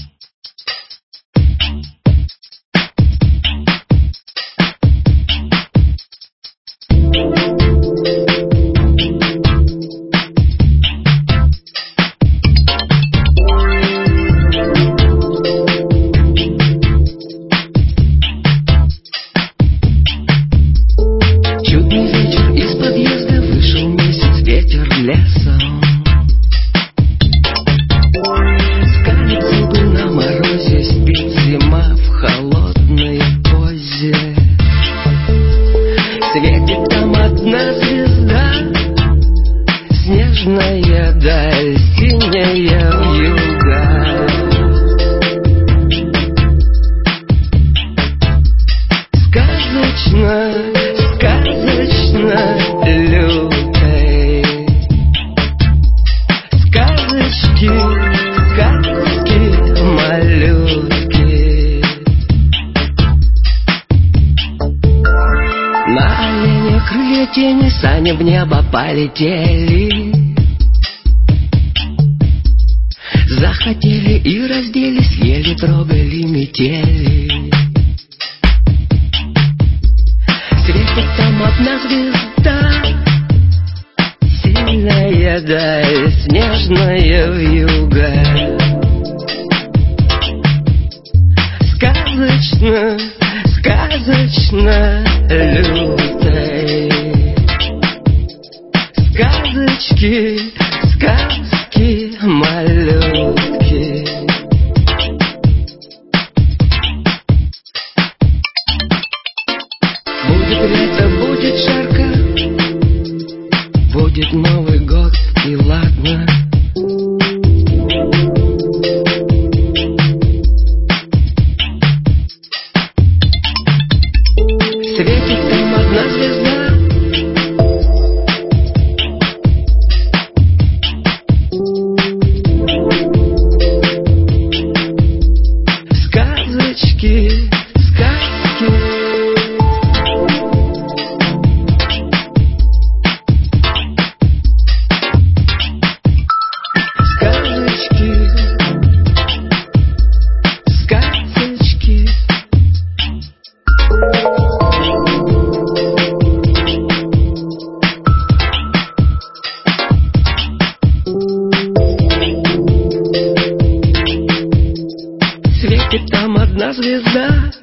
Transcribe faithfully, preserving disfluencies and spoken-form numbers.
Светит там одна звезда, снежная даль, синяя вьюга. Сказочно, сказочно лютой. Сказочки, сказки, малютки. На оленях крылья тени, сани в небо полетели. Захотели и разделись, еле трогали метели. Светит там одна звезда, сильная даль, снежная вьюга. Сказочно, сказочно лютой. Сказочки, сказки, малютки. Будет лето, будет жарко, будет Новый год, и ладно. Светит там одна звезда, сказочки, сказки. Сказочки, сказочки. Светит там одна звезда,